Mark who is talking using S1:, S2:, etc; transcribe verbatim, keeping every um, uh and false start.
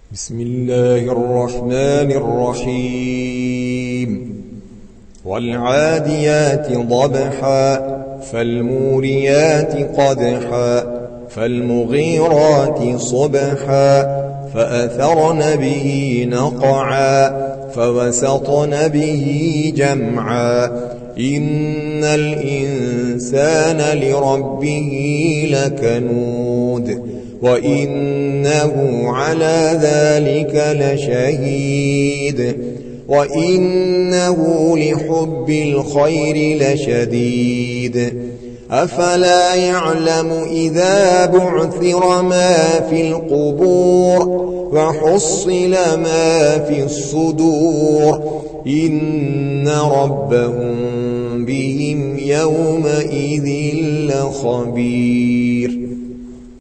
S1: بسم الله الرحمن الرحيم والعاديات ضبحا فالموريات قدحا فالمغيرات صبحا فأثرن به نقعا فوسطن به جمعا إن الإنسان لربه لكنود وإنه على ذلك لشهيد وإنه لحب الخير لشديد أفلا يعلم إذا بعثر ما في القبور وحصل ما في الصدور إن ربهم بهم يومئذ لخبير.